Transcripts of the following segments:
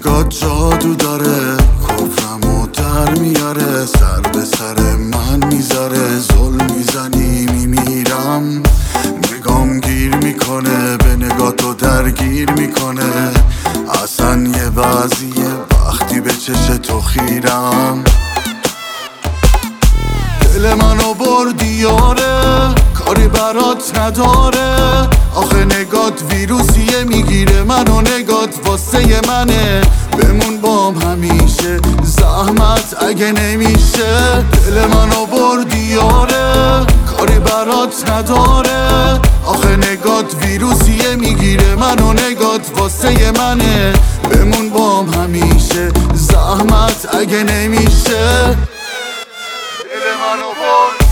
نگاه جادو داره، کفرمو در میاره، سر به سر من میذاره. ظلم میزنی میمیرم، نگام گیر میکنه، به نگاه تو درگیر میکنه. اصلا یه وضعیه وقتی به چش تو خیرم. دل منو بردی یاره، کاری برات نداره. آخه نگات ویروسیه، میگیره منو نگات واسه منه. بمون بام همیشه، زحمت اگه نمیشه. دل منو بردی یاره، کاری برات نداره. آخه نگات ویروسیه، میگیره منو نگات واسه منه. بمون بام همیشه، زحمت اگه نمیشه. دل منو برد.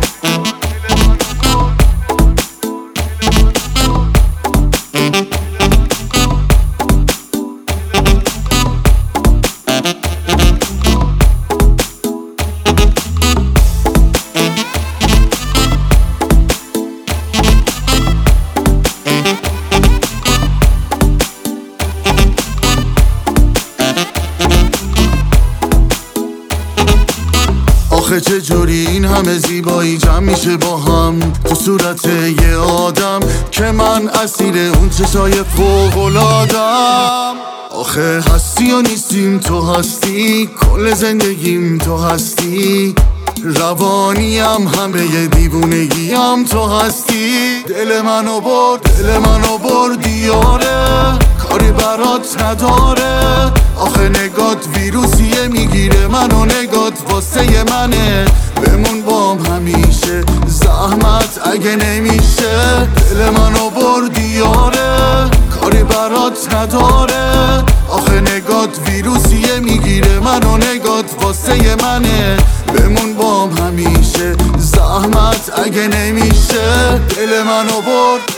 آخه چجوری این همه زیبایی جمع میشه با هم تو صورت یه آدم که من اسیر اون چشای فوق‌العاده‌ام. آخه هستی و نیستیم تو هستی، کل زندگیم تو هستی. روانیم همه دیوونگیم تو هستی. دل منو بردی یاره، کاری برات نداره. آخه نگات ویروسیه، میگیره منو نگات واسه منه. بمون بام همیشه، زحمت اگه نمیشه. دل منو بردی یاره، کاری برات نداره. آخه نگات ویروسیه، میگیره منو نگات واسه منه. بمون بام همیشه، زحمت اگه نمیشه. دل منو برد.